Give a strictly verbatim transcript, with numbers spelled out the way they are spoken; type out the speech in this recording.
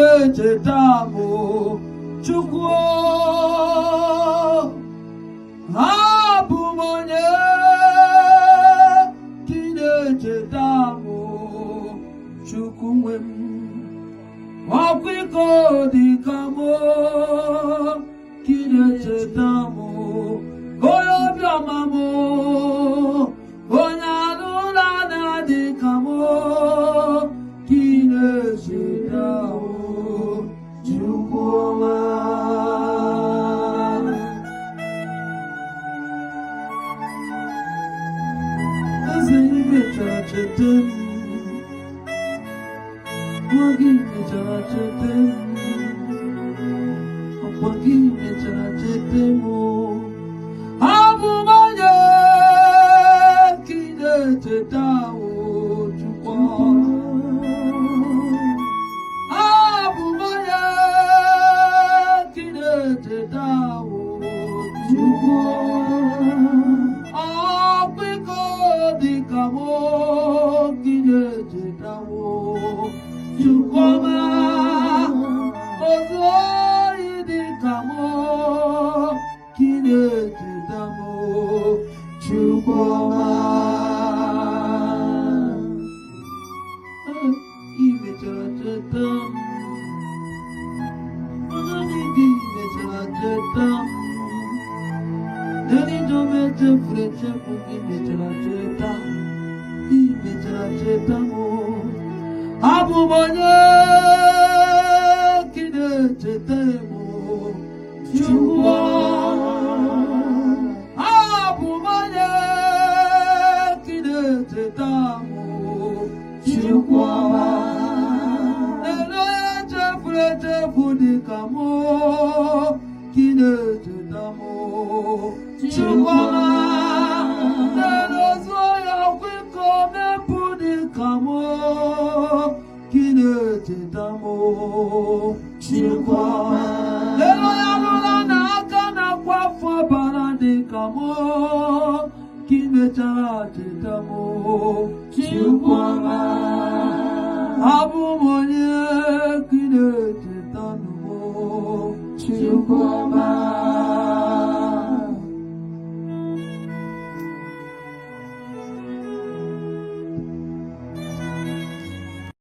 Kinechetamu Chukwu Abumonye Kinechetamu Chukwu Wakwiko dikamo Kinechetamu Goyobiamamo Onyalulana dikamo Kinechetamu Chukwuma Azimecharachetem Wagimecharachetem Wagimecharachetem Abumanye Kinechetamu Chukwuma Abumanye Kinechetamu Chukwuma Akwiko dikamo Kinechetamu Chukwuma Ozoi dikamo Kinechetamu Chukwuma Imecharachetam Onanigi imecharachetam Neni jomete freche Fuki imecharachetam Imecharachetamu Abumanye Kinechetamu Chukwuma Abumanye Kinechetamu Chukwuma Nenoye Chefreche Fudikamo Kinechetamu Chukwuma Nenozoya Kwiko Mepudikamo Kinechetamu Chukwuma Lelo ya lula na aka na kwafo baradikamo Kinecharachetam Chukwuma Abumonye Kinechetamu Chukwuma